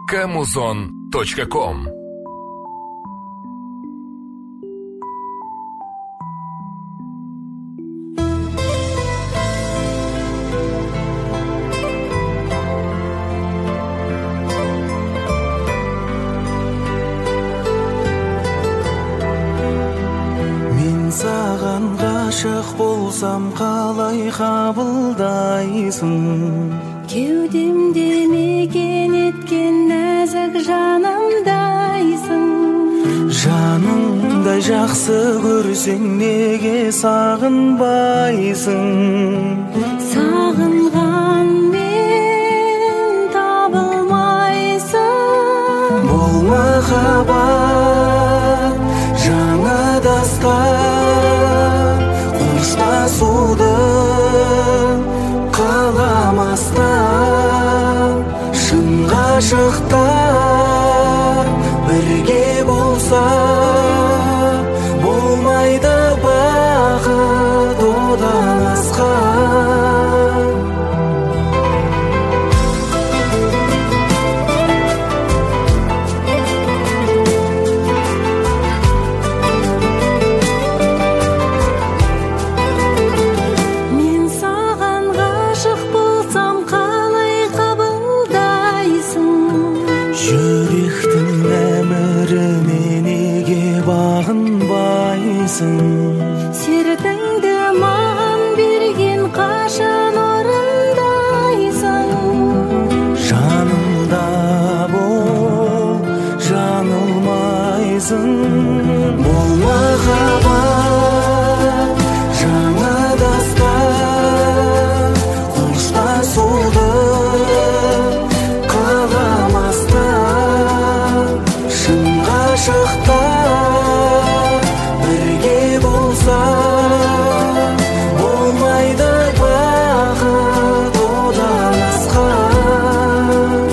Kamuzon.com. Саған ғашық болсам қалай қабылдайсың? Кеудемде мекен еткен нәзік жанымдайсың. Жаныңдай жақсы көрсең неге сағынбайсың? Сағынған мен табылмайсың. Бұл махаббат жаңа дастан, қоштасуды қаламастан, шын ғашықтар бірге болса болмайды бақыт одан асқан. Сертіңді маған берген қашан орындайсың? Жанымда бол, жаңылмайсың. Бұл махаббат жаңа дастан, қоштасуды қаламастан, шын ғашықтар бірге болса болмайды бақыт одан асқан.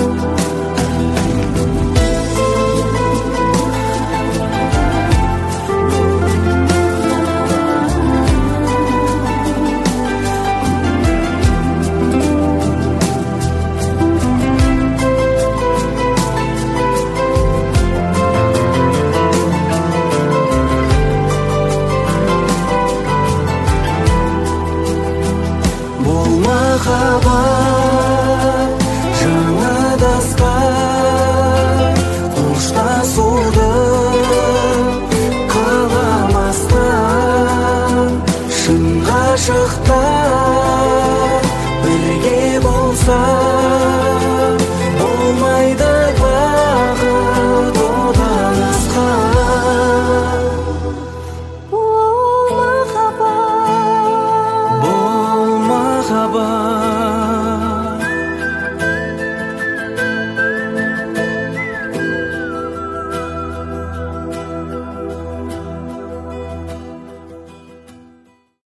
Махаббат жаңа дастан,